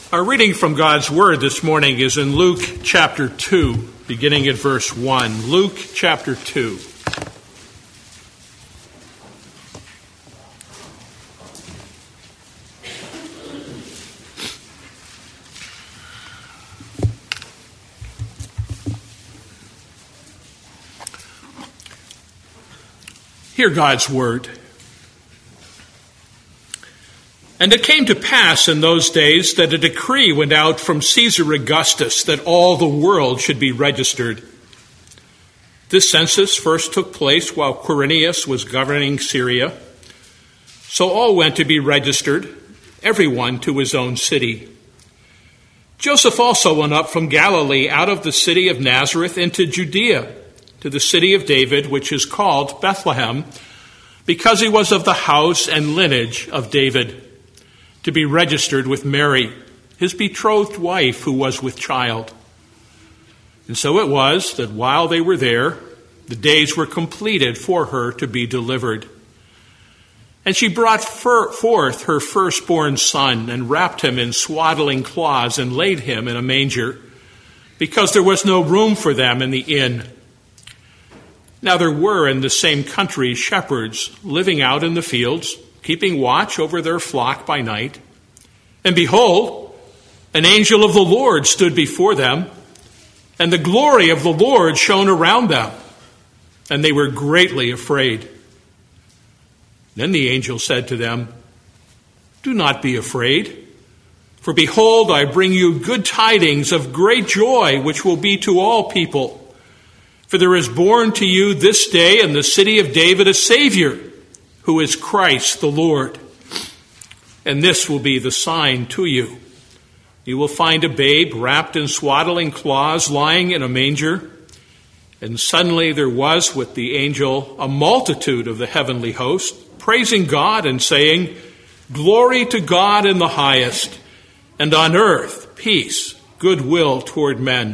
Our reading from God's Word this morning is in Luke chapter 2, beginning at verse 1. Luke chapter 2. Hear God's Word. And it came to pass in those days that a decree went out from Caesar Augustus that all the world should be registered. This census first took place while Quirinius was governing Syria. So all went to be registered, everyone to his own city. Joseph also went up from Galilee out of the city of Nazareth into Judea, to the city of David, which is called Bethlehem, because he was of the house and lineage of David, to be registered with Mary, his betrothed wife, who was with child. And so it was that while they were there, the days were completed for her to be delivered. And she brought forth her firstborn son and wrapped him in swaddling cloths and laid him in a manger, because there was no room for them in the inn. Now there were in the same country shepherds living out in the fields, keeping watch over their flock by night. And behold, an angel of the Lord stood before them, and the glory of the Lord shone around them, and they were greatly afraid. Then the angel said to them, "Do not be afraid, for behold, I bring you good tidings of great joy, which will be to all people. For there is born to you this day in the city of David a Savior, who is Christ the Lord. And this will be the sign to you. You will find a babe wrapped in swaddling cloths lying in a manger." And suddenly there was with the angel a multitude of the heavenly host, praising God and saying, "Glory to God in the highest, and on earth peace, goodwill toward men."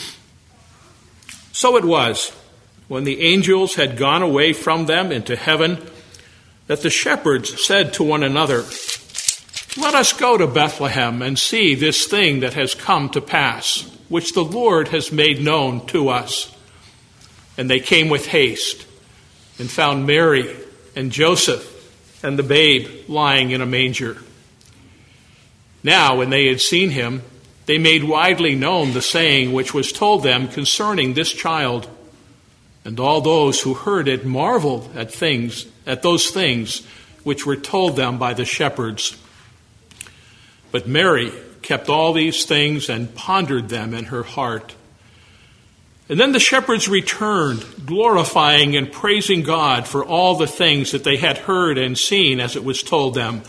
So it was, when the angels had gone away from them into heaven, that the shepherds said to one another, "Let us go to Bethlehem and see this thing that has come to pass, which the Lord has made known to us." And they came with haste and found Mary and Joseph and the babe lying in a manger. Now, when they had seen him, they made widely known the saying which was told them concerning this child. And all those who heard it marveled at those things which were told them by the shepherds. But Mary kept all these things and pondered them in her heart. And then the shepherds returned, glorifying and praising God for all the things that they had heard and seen as it was told them.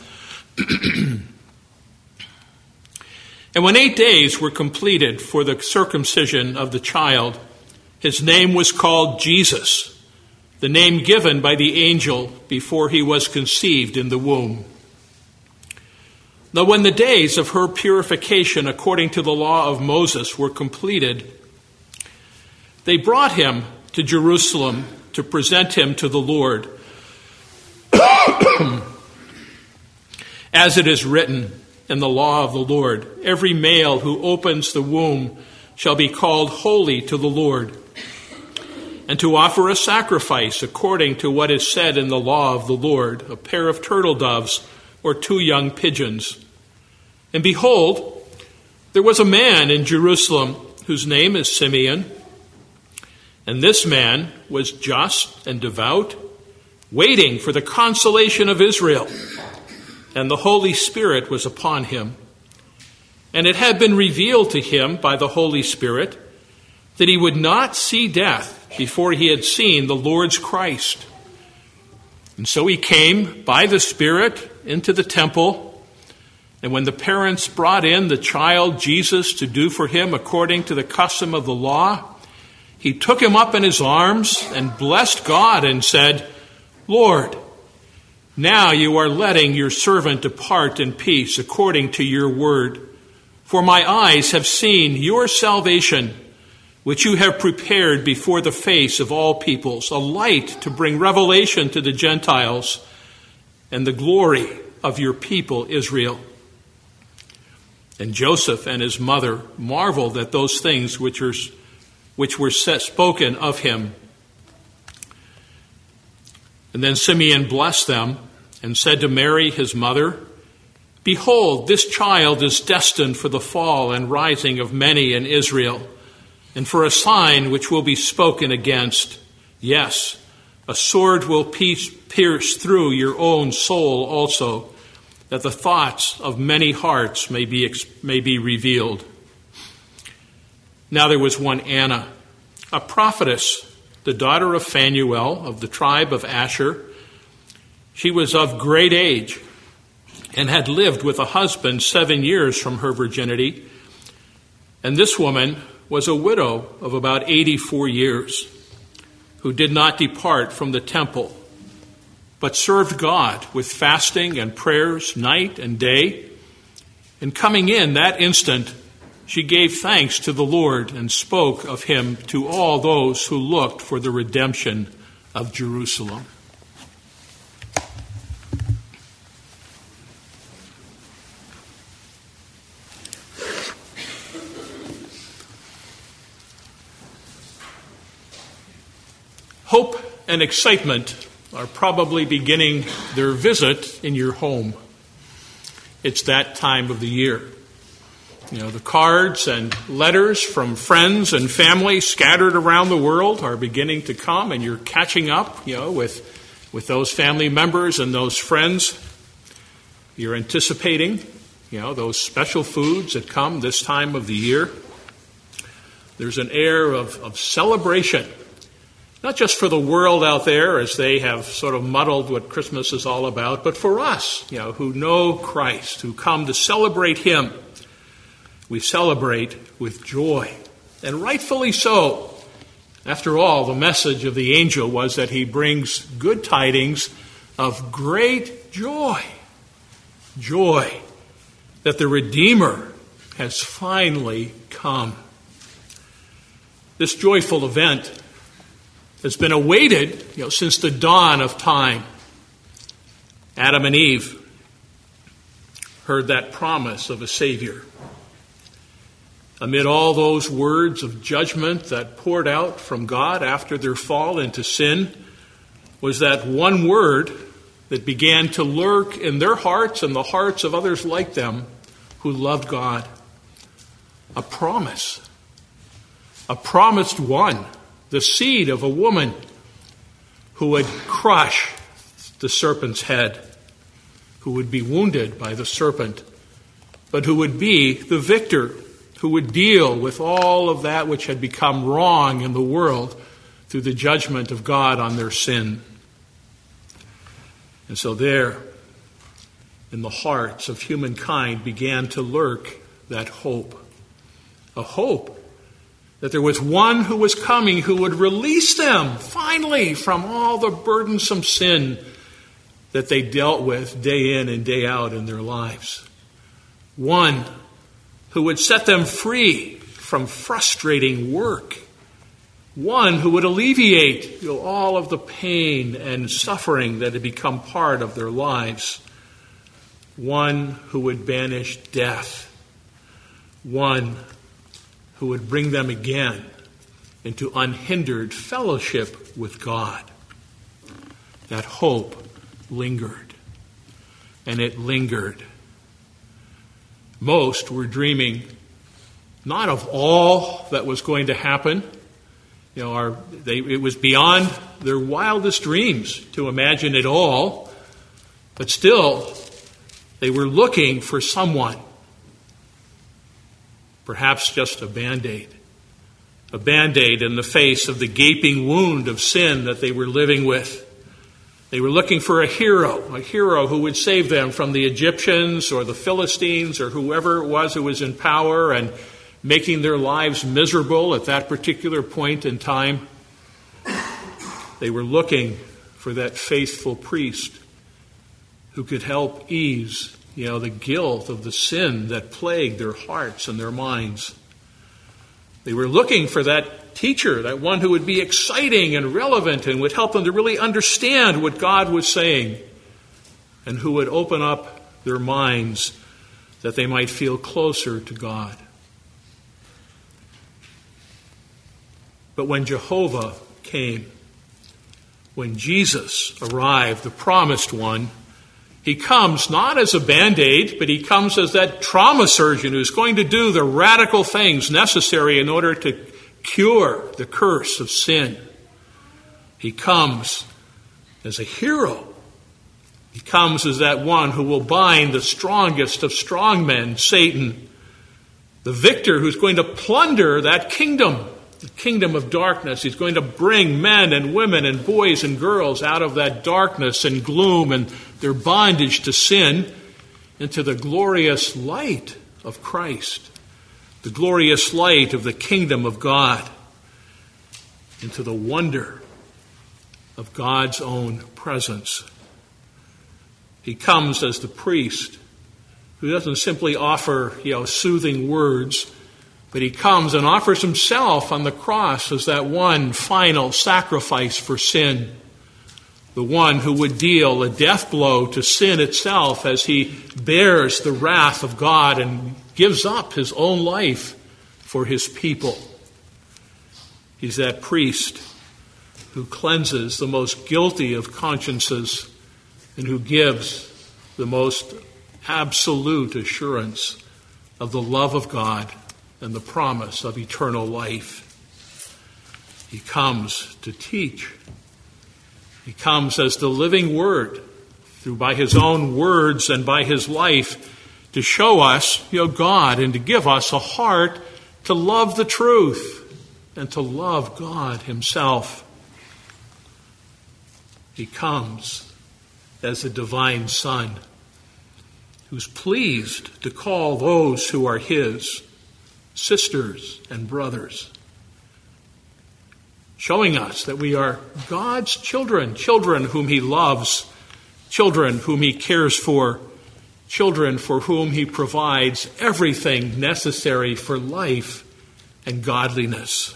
And when 8 days were completed for the circumcision of the child, his name was called Jesus, the name given by the angel before he was conceived in the womb. Now when the days of her purification according to the law of Moses were completed, they brought him to Jerusalem to present him to the Lord. As it is written in the law of the Lord, every male who opens the womb shall be called holy to the Lord, and to offer a sacrifice according to what is said in the law of the Lord, a pair of turtle doves or 2 young pigeons. And behold, there was a man in Jerusalem whose name is Simeon, and this man was just and devout, waiting for the consolation of Israel, and the Holy Spirit was upon him. And it had been revealed to him by the Holy Spirit that he would not see death before he had seen the Lord's Christ. And so he came by the Spirit into the temple, and when the parents brought in the child Jesus to do for him according to the custom of the law, he took him up in his arms and blessed God and said, "Lord, now you are letting your servant depart in peace according to your word. For my eyes have seen your salvation, which you have prepared before the face of all peoples, a light to bring revelation to the Gentiles and the glory of your people Israel." And Joseph and his mother marveled at those things which were spoken of him. And then Simeon blessed them and said to Mary, his mother, "Behold, this child is destined for the fall and rising of many in Israel, and for a sign which will be spoken against. Yes, a sword will pierce through your own soul also, that the thoughts of many hearts may be revealed." Now there was one Anna, a prophetess, the daughter of Phanuel of the tribe of Asher. She was of great age and had lived with a husband 7 years from her virginity. And this woman was a widow of about 84 years, who did not depart from the temple, but served God with fasting and prayers night and day. And coming in that instant, she gave thanks to the Lord and spoke of him to all those who looked for the redemption of Jerusalem. Hope and excitement are probably beginning their visit in your home. It's that time of the year. The cards and letters from friends and family scattered around the world are beginning to come, and you're catching up, with those family members and those friends. You're anticipating, those special foods that come this time of the year. There's an air of celebration, not just for the world out there as they have sort of muddled what Christmas is all about, but for us, who know Christ, who come to celebrate him. We celebrate with joy, and rightfully so. After all, the message of the angel was that he brings good tidings of great joy. Joy that the Redeemer has finally come. This joyful event has been awaited, since the dawn of time. Adam and Eve heard that promise of a Savior. Amid all those words of judgment that poured out from God after their fall into sin, was that one word that began to lurk in their hearts and the hearts of others like them who loved God. A promise. A promised one, the seed of a woman who would crush the serpent's head, who would be wounded by the serpent, but who would be the victor, who would deal with all of that which had become wrong in the world through the judgment of God on their sin. And so there, in the hearts of humankind, began to lurk that hope. A hope that there was one who was coming who would release them, finally, from all the burdensome sin that they dealt with day in and day out in their lives. One who would set them free from frustrating work. One who would alleviate all of the pain and suffering that had become part of their lives. One who would banish death. One who would bring them again into unhindered fellowship with God. That hope lingered, and it lingered. Most were dreaming not of all that was going to happen. It was beyond their wildest dreams to imagine it all. But still, they were looking for someone. Perhaps just a Band-Aid. A Band-Aid in the face of the gaping wound of sin that they were living with. They were looking for a hero who would save them from the Egyptians or the Philistines or whoever it was who was in power and making their lives miserable at that particular point in time. They were looking for that faithful priest who could help ease, the guilt of the sin that plagued their hearts and their minds. They were looking for that teacher, that one who would be exciting and relevant and would help them to really understand what God was saying, and who would open up their minds that they might feel closer to God. But when Jehovah came, when Jesus arrived, the promised one, he comes not as a Band-Aid, but he comes as that trauma surgeon who's going to do the radical things necessary in order to cure the curse of sin. He comes as a hero. He comes as that one who will bind the strongest of strong men, Satan, the victor who's going to plunder that kingdom, the kingdom of darkness. He's going to bring men and women and boys and girls out of that darkness and gloom and their bondage to sin into the glorious light of Christ, the glorious light of the kingdom of God, into the wonder of God's own presence. He comes as the priest who doesn't simply offer, soothing words, but he comes and offers himself on the cross as that one final sacrifice for sin, the one who would deal a death blow to sin itself as he bears the wrath of God and gives up his own life for his people. He's that priest who cleanses the most guilty of consciences and who gives the most absolute assurance of the love of God and the promise of eternal life. He comes to teach. He comes as the living Word, by his own words and by his life, to show us, God, and to give us a heart to love the truth and to love God himself. He comes as a divine Son, who's pleased to call those who are his sisters and brothers, showing us that we are God's children, children whom he loves, children whom he cares for, children for whom he provides everything necessary for life and godliness.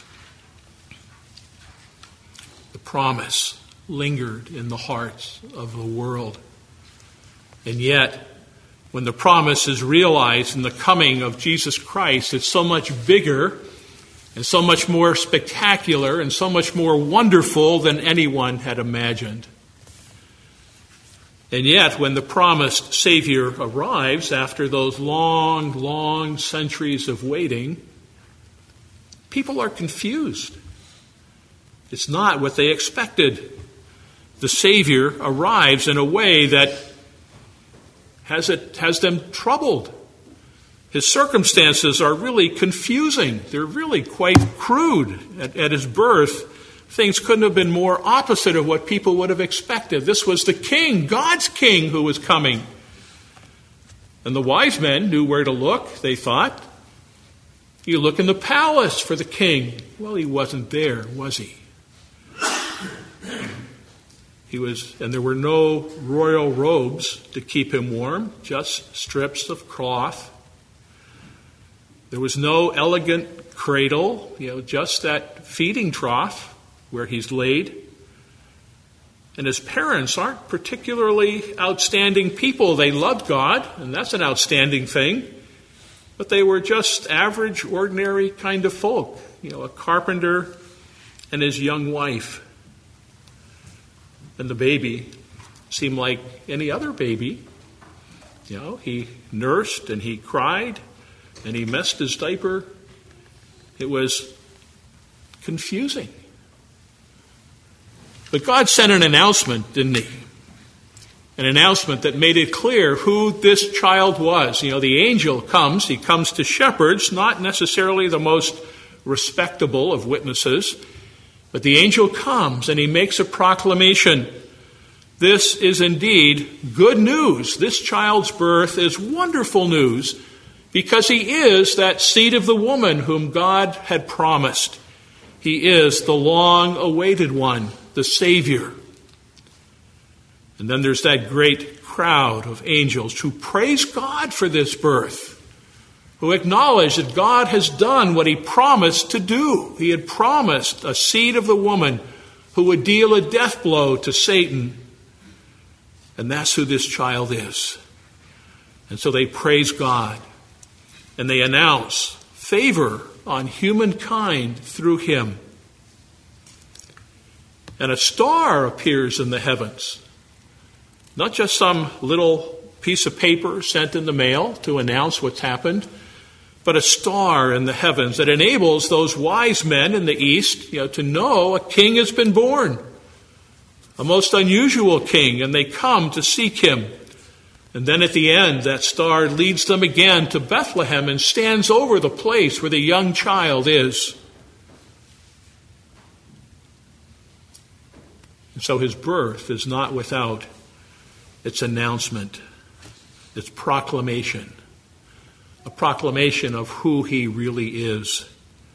The promise lingered in the hearts of the world. And yet, when the promise is realized in the coming of Jesus Christ, it's so much bigger and so much more spectacular and so much more wonderful than anyone had imagined. And yet, when the promised Savior arrives after those long, long centuries of waiting, people are confused. It's not what they expected. The Savior arrives in a way that has them troubled. His circumstances are really confusing. They're really quite crude. At his birth, things couldn't have been more opposite of what people would have expected. This was the king, God's king, who was coming. And the wise men knew where to look, they thought. You look in the palace for the king. Well, he wasn't there, was he? And there were no royal robes to keep him warm, just strips of cloth. There was no elegant cradle, just that feeding trough where he's laid. And his parents aren't particularly outstanding people. They loved God, and that's an outstanding thing. But they were just average, ordinary kind of folk, a carpenter and his young wife. And the baby seemed like any other baby. He nursed and he cried and he messed his diaper. It was confusing. But God sent an announcement, didn't he? An announcement that made it clear who this child was. The angel comes. He comes to shepherds, not necessarily the most respectable of witnesses. But the angel comes and he makes a proclamation. This is indeed good news. This child's birth is wonderful news because he is that seed of the woman whom God had promised. He is the long-awaited one, the Savior. And then there's that great crowd of angels who praise God for this birth, who acknowledge that God has done what he promised to do. He had promised a seed of the woman who would deal a death blow to Satan. And that's who this child is. And so they praise God, and they announce favor on humankind through him. And a star appears in the heavens, not just some little piece of paper sent in the mail to announce what's happened, but a star in the heavens that enables those wise men in the east, to know a king has been born, a most unusual king, and they come to seek him. And then at the end, that star leads them again to Bethlehem and stands over the place where the young child is. And so his birth is not without its announcement, its proclamation, a proclamation of who he really is.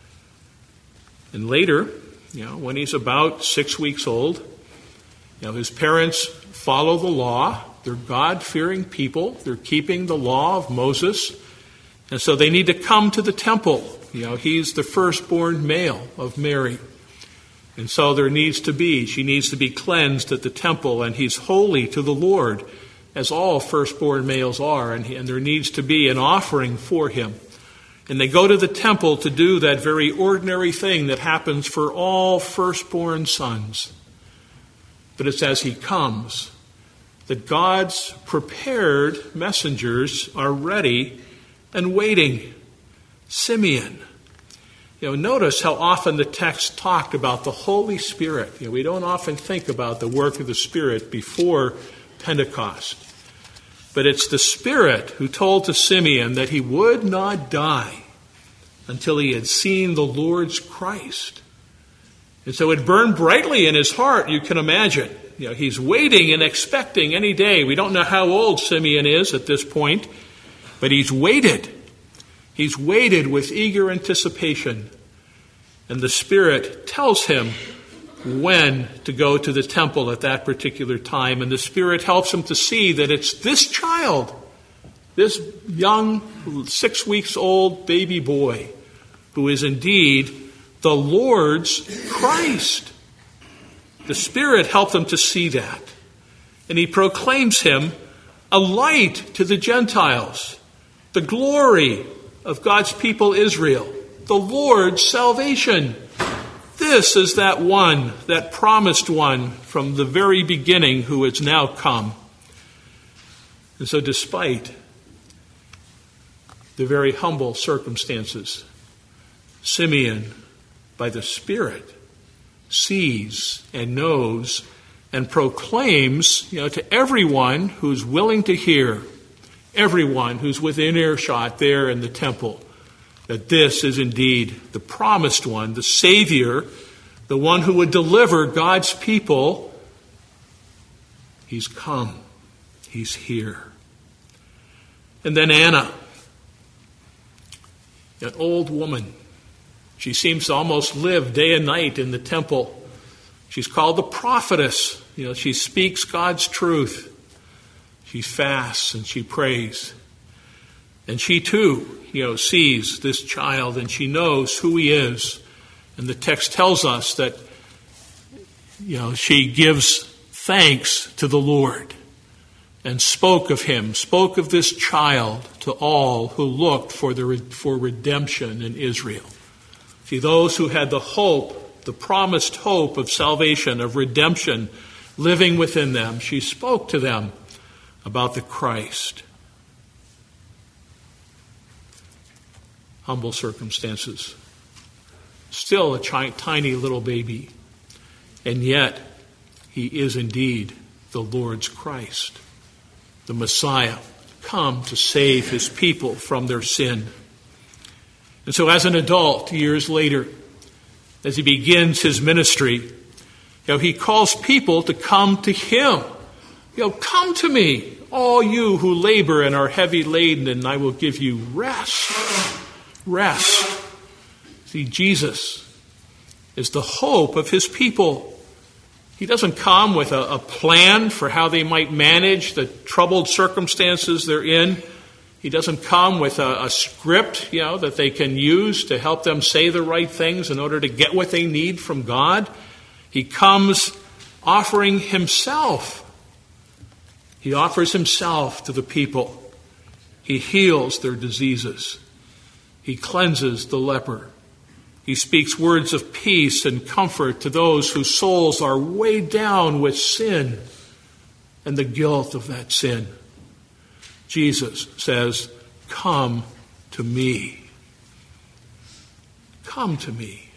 And later, when he's about 6 weeks old, his parents follow the law. They're God-fearing people. They're keeping the law of Moses. And so they need to come to the temple. He's the firstborn male of Mary. And so she needs to be cleansed at the temple, and he's holy to the Lord, as all firstborn males are, and there needs to be an offering for him. And they go to the temple to do that very ordinary thing that happens for all firstborn sons. But it's as he comes that God's prepared messengers are ready and waiting. Simeon. Notice how often the text talked about the Holy Spirit. We don't often think about the work of the Spirit before Pentecost. But it's the Spirit who told to Simeon that he would not die until he had seen the Lord's Christ. And so it burned brightly in his heart, you can imagine. He's waiting and expecting any day. We don't know how old Simeon is at this point, but he's waited. He's waited with eager anticipation. And the Spirit tells him when to go to the temple at that particular time. And the Spirit helps him to see that it's this child, this young 6 weeks old baby boy, who is indeed the Lord's Christ. The Spirit helped him to see that. And he proclaims him a light to the Gentiles, the glory of God's people Israel, the Lord's salvation. This is that one, that promised one from the very beginning who has now come. And so despite the very humble circumstances, Simeon, by the Spirit, sees and knows and proclaims, to everyone who's willing to hear, everyone who's within earshot there in the temple, that this is indeed the promised one, the Savior, the one who would deliver God's people. He's come. He's here. And then Anna, an old woman. She seems to almost live day and night in the temple. She's called the prophetess. She speaks God's truth. She fasts and she prays. And she too, sees this child and she knows who he is. And the text tells us that, she gives thanks to the Lord and spoke of him, spoke of this child to all who looked for redemption in Israel. See, those who had the hope, the promised hope of salvation, of redemption living within them, she spoke to them about the Christ. Humble circumstances. Still a tiny little baby. And yet, he is indeed the Lord's Christ, the Messiah, come to save his people from their sin. And so as an adult, years later, as he begins his ministry, he calls people to come to him. Come to me, all you who labor and are heavy laden, and I will give you rest. Rest. See, Jesus is the hope of his people. He doesn't come with a plan for how they might manage the troubled circumstances they're in. He doesn't come with a script, that they can use to help them say the right things in order to get what they need from God. He comes offering himself. He offers himself to the people. He heals their diseases. He cleanses the leper. He speaks words of peace and comfort to those whose souls are weighed down with sin and the guilt of that sin. Jesus says, "Come to me. Come to me."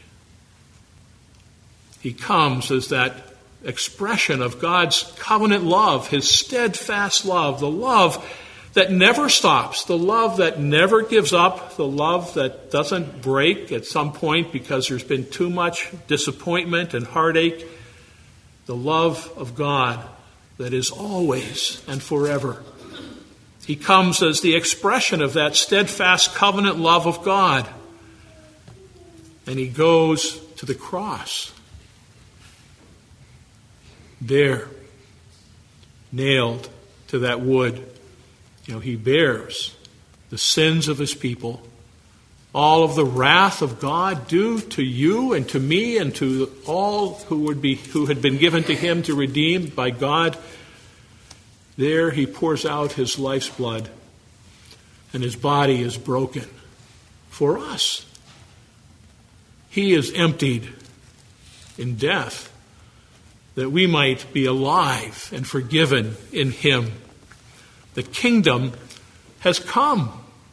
He comes as that expression of God's covenant love, his steadfast love, the love that never stops, the love that never gives up, the love that doesn't break at some point because there's been too much disappointment and heartache, the love of God that is always and forever. He comes as the expression of that steadfast covenant love of God. And he goes to the cross. There, nailed to that wood, he bears the sins of his people, all of the wrath of God due to you and to me and to all who had been given to him to redeem by God. There he pours out his life's blood, and his body is broken for us. He is emptied in death that we might be alive and forgiven in him. The kingdom has come.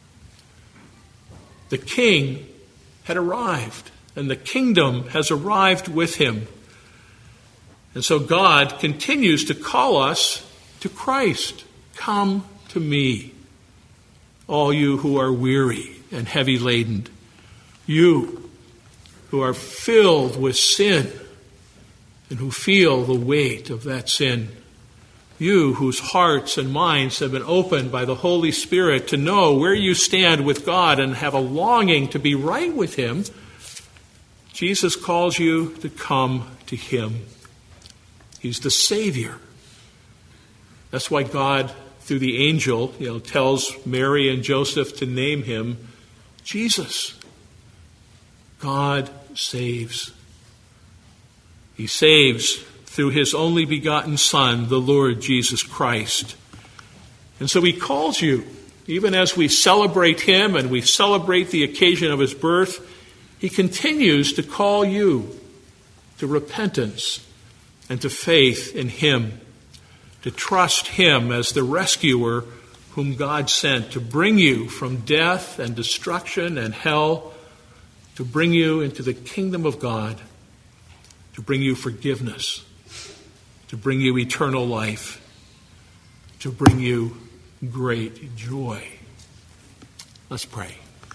The king had arrived, and the kingdom has arrived with him. And so God continues to call us to Christ. Come to me, all you who are weary and heavy laden, you who are filled with sin and who feel the weight of that sin. You whose hearts and minds have been opened by the Holy Spirit to know where you stand with God and have a longing to be right with him, Jesus calls you to come to him. He's the Savior. That's why God, through the angel, tells Mary and Joseph to name him Jesus. God saves. He saves through his only begotten Son, the Lord Jesus Christ. And so he calls you, even as we celebrate him and we celebrate the occasion of his birth, he continues to call you to repentance and to faith in him, to trust him as the rescuer whom God sent to bring you from death and destruction and hell, to bring you into the kingdom of God, to bring you forgiveness, to bring you eternal life, to bring you great joy. Let's pray.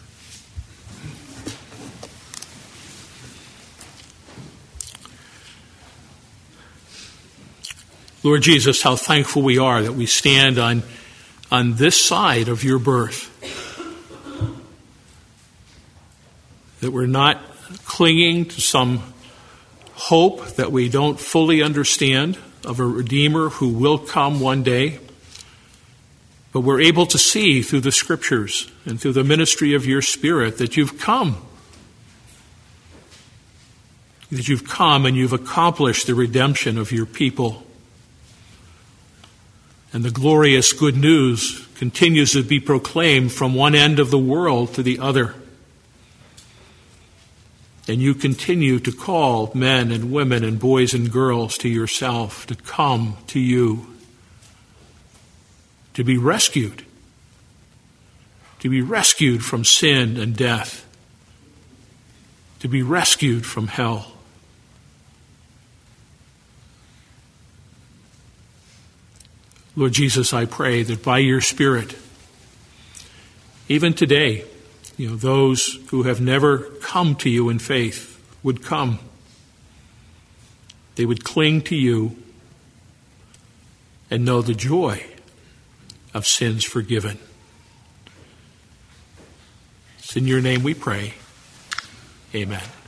Lord Jesus, how thankful we are that we stand on this side of your birth, that we're not clinging to some hope that we don't fully understand of a Redeemer who will come one day, but we're able to see through the Scriptures and through the ministry of your Spirit that you've come. That you've come and you've accomplished the redemption of your people. And the glorious good news continues to be proclaimed from one end of the world to the other. And you continue to call men and women and boys and girls to yourself, to come to you, to be rescued from sin and death, to be rescued from hell. Lord Jesus, I pray that by your Spirit, even today, those who have never come to you in faith would come. They would cling to you and know the joy of sins forgiven. It's in your name we pray. Amen.